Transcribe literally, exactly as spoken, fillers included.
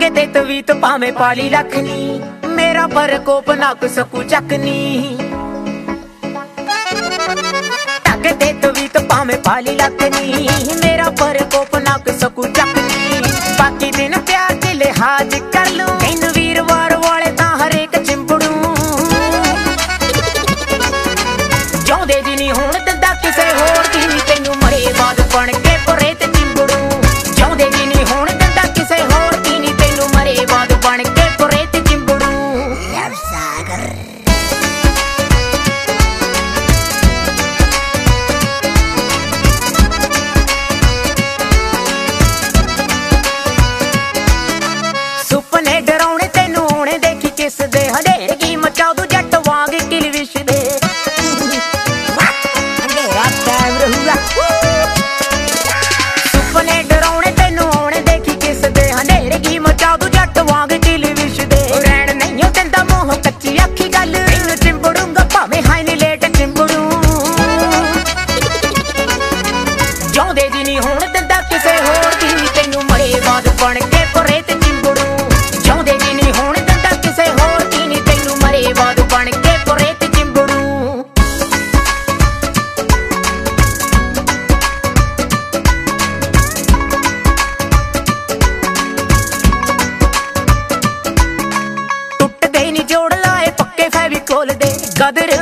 ਟਾਕੇ ਤੇ ਤਵੀਤ ਭਾਵੇਂ ਪਾਲੀ ਲੱਖਨੀ, ਮੇਰਾ ਪ੍ਰਕੋਪ ਨਾ ਕੁ ਸਕੂ ਚੱਕਨੀ। ਟਾਕੇ ਤੇ ਤਵੀਤ ਭਾਵੇਂ ਪਾਲੀ ਲੱਖਨੀ, ਮੇਰਾ ਪ੍ਰਕੋਪ ਨਾ ਕੁ ਸਕੂ ਚੱਕਨੀ। ਬਾਕੀ ਦਿਨ ਪਿਆਰ ਦੇ ਲਿਹਾਜ਼ ਕਰ ਲੂੰ, ਤੈਨੂੰ ਵੀਰਵਾਰ ਵਾਲੇ ਤਾਂ ਹਰੇਕ ਚਿੰਬੜੂ। ਜਿਉਂਦੇ ਜੀ ਨਹੀਂ ਹੁਣ ਦਿੰਦਾ ਕਿਸੇ ਹੋਰ ਦੀ ਨੀ, ਤੈਨੂੰ ਮਰੇ ਬਾਅਦ ਬਣ ਕੇ ਪਰੇ ਤੇ ਚਿੰਬੜੂ। ਜਿਉਂਦੇ ਜੀ ਨਹੀਂ ਹੁਣ ਦਿੰਦਾ ਕਿਸੇ ਹੋਰ ਦੀ ਨੀ, ਤੈਨੂੰ ਮਰੇ ਬਾਅਦ ਬਣ ਕੇ ਪਰੇ ਤੇ ਚਿੰਬੜੂ। ਸੁਪਨੇ ਡਰਾਉਣੇ ਤੈਨੂੰ ਆਉਣੇ ਦੇਖੀ ਕਿਸ ਦੇ, ਹਨੇਰ ਕੀ ਮਚਾਉ ਦੂ ਜੱਟ ਵਾਂਗ ਕਿਲਵਿਸ਼ ਦੇ। ਸੁਪਨੇ ਡਰਾਉਣੇ ਤੈਨੂੰ ਆਉਣੇ ਦੇਖੀ ਕਿਸ ਦੇ, ਹਨੇਰ ਕੀ ਮਚਾਉ ਦੂ ਜੱਟ ਵਾਂਗ ਕਿਲਵਿਸ਼ ਦੇ। ਰਹਿਣ ਨਹੀਂ ਦਿੰਦਾ ਮੂੰਹ ਕੱਚੀ ਆਖੀ ਗੱਲ, ਤੈਨੂੰ ਚਿੰਬੜੂੰਗਾ ਭਾਵੇਂ ਹਾਈ ਨੀ ਲੇਟ ਚਿੰਬੜੂ। ਜਿਉਂਦੇ ਜੀ ਨਹੀਂ ਹੁਣ ਦਿੰਦਾ ਕਿਸੇ ਹੋਰ ਦੀ ਨੀ, ਤੈਨੂੰ ਮਰੇ ਬਾਅਦ ਬਣ ਕੇ ਪਰੇ ਤੇ ਚਿੰਬੜੂ। ਜਿਉਂਦੇ ਜੀ ਨਹੀਂ ਹੁਣ ਦਿੰਦਾ ਕਿਸੇ ਹੋਰ ਦੀ ਨੀ, ਤੈਨੂੰ ਮਰੇ ਬਾਅਦ ਬਣ ਕੇ ਪਰੇ ਤੇ ਚਿੰਬੜੂ। ਟੁੱਟਦੇ ਨੀ ਜੋੜ ਲਾਏ ਪੱਕੇ ਫੈਵੀਕੋਲ ਦੇ, ਗਦਰ